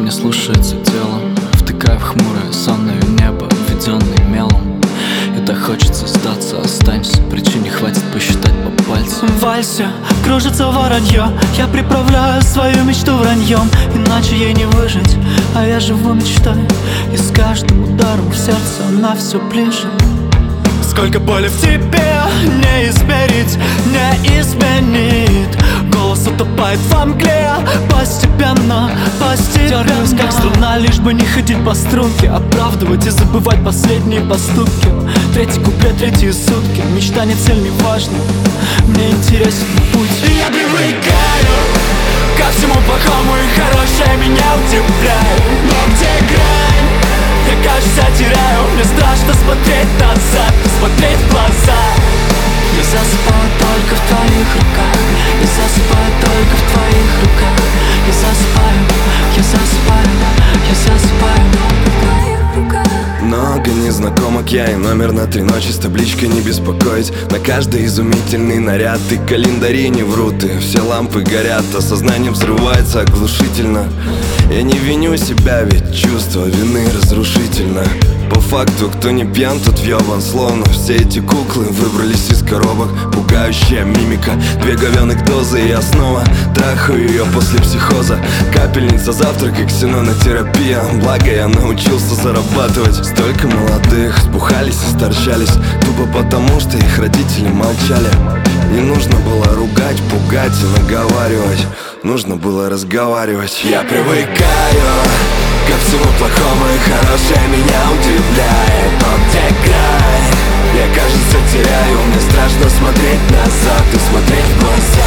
не слушается тело, втыкая в хмурое сонное небо, введенное мелом. И так хочется сдаться, останься, причин не хватит посчитать по пальцам. В вальсе кружится воронье, я приправляю свою мечту враньем, иначе ей не выжить, а я живу мечтой. И с каждым ударом в сердце она все ближе. Сколько боли в тебе не измерить, не изменит. Голос утопает во мгле, постепенно, постепенно. Дергаюсь как струна, лишь бы не ходить по струнке, оправдывать и забывать последние поступки. Третий куплет, третьи сутки, мечта не цель, не важно, мне интересен путь. Я привыкаю ко всему плохому, и хорошее меня удивляет. Но где грань? Я, кажется, теряю. Мне страшно смотреть назад, смотреть в глаза. Я засыпаю только в твоих руках. Я засыпаю только в твоих руках. Я засыпаю, я засыпаю, я засыпаю в твоих руках. Много незнакомок, я и номер на 3 ночи с табличкой «Не беспокоить». На каждый изумительный наряд и календари не врут, и все лампы горят, а сознание взрывается оглушительно. Я не виню себя, ведь чувство вины разрушительно. По факту, кто не пьян, тот въебан. Словно все эти куклы выбрались из коробок. Пугающая мимика, 2 говяных дозы, и я снова трахаю ее после психоза. Капельница, завтрак и ксенонотерапия. Благо я научился зарабатывать. Столько молодых спухались и сторчались, тупо потому, что их родители молчали. Не нужно было ругать, пугать и наговаривать, нужно было разговаривать. Я привыкаю ко всему плохому, и хорошее меня удивляет. Но где грань? Я, кажется, теряю. Мне страшно смотреть назад и смотреть в глаза.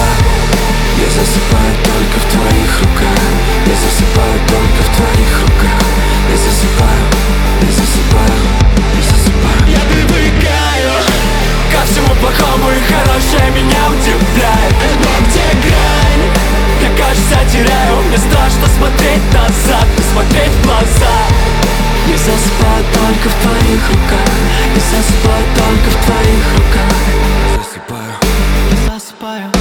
Я засыпаю только в твоих руках. Я засыпаю только в твоих руках. Я засыпаю, я засыпаю, я засыпаю. Я привыкаю ко всему плохому, и хорошее меня удивляет. Но где грань? Я, кажется, теряю. Мне страшно смотреть назад и смотреть в глаза. Я засыпаю только в твоих руках. Я засыпаю только в твоих руках. Засыпаю, я засыпаю.